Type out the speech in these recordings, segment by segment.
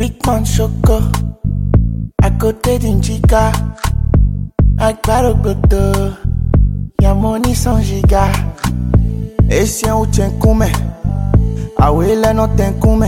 Big man choco, à côté d'une chica. Akbarogoto, y'a money 100 giga. Esse é o Tchenkume, Awele no Tenkume.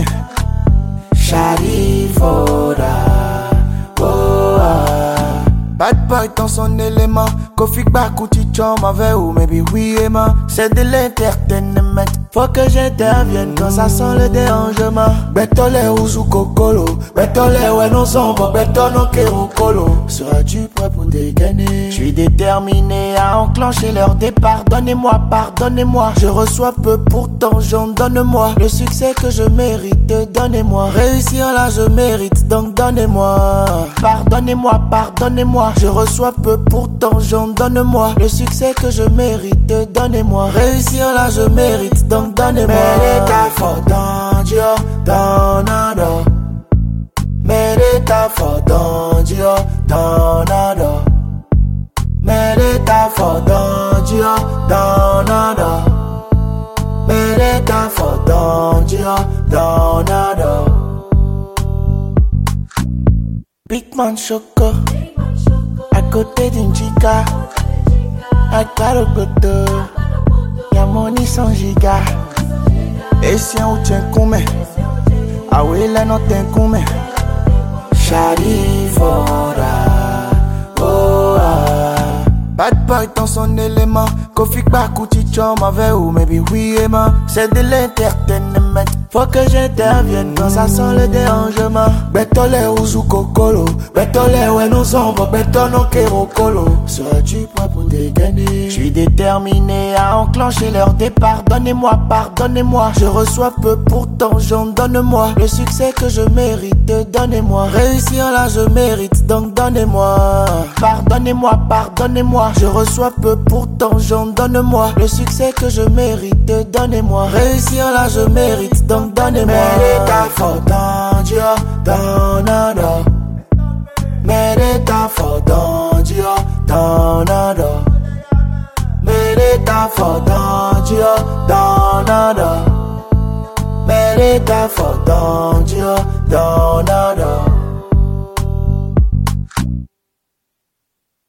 Charifora, oh ah. Bad boy dans son élément. Kofi Bakuti Chom avec ou maybe oui et ma. C'est de l'entertainment. Faut que j'intervienne quand ça sent le dérangement. Betole ouzu kokolo, betole ouais non sombre, betole non kérokolo. Seras-tu prêt pour dégainer? J'suis déterminé à enclencher leur départ. Donnez-moi, pardonnez-moi. Je reçois peu pourtant j'en donne-moi. Le succès que je mérite, donnez-moi. Réussir là je mérite, donc donnez-moi. Pardonnez-moi, pardonnez-moi. Je reçois peu pourtant j'en donne-moi. Le succès que je mérite, donnez-moi. Réussir là je mérite, donc donnez-moi. Merita for Dondio, Donado. Merita for Dondio, Donado. Merita for Dondio, Donado. Merita for Dondio, Donado. Big man choco, à côté d'une chica. Akbarogoto, y'a money 100 giga. Esse é o Tchenkume, Awele no Tenkume. Charifora, oh ah. Bad boy dans son élément. Kofi Bakuti Chom avec ou maybe oui et ma. C'est de l'entertainment. Faut que j'intervienne quand ça sent le dérangement. Betole ouzu kokolo, betole ouais non sombre, betole non kérokolo. Seras-tu prêt pour dégainer? J'suis déterminé à enclencher leur départ. Donnez-moi, pardonnez-moi. Je reçois peu pourtant j'en donne-moi. Le succès que je mérite, donnez-moi. Réussir là je mérite, donc donnez-moi. Pardonnez-moi, pardonnez-moi. Je reçois peu pourtant j'en donne-moi. Le succès que je mérite, donnez-moi. Réussir là je mérite, donc donnez-moi. Merita for Dondio, Donado. Merita for Dondio, Donado. Merita for Dondio, Donado. Merita for Dondio, Donado.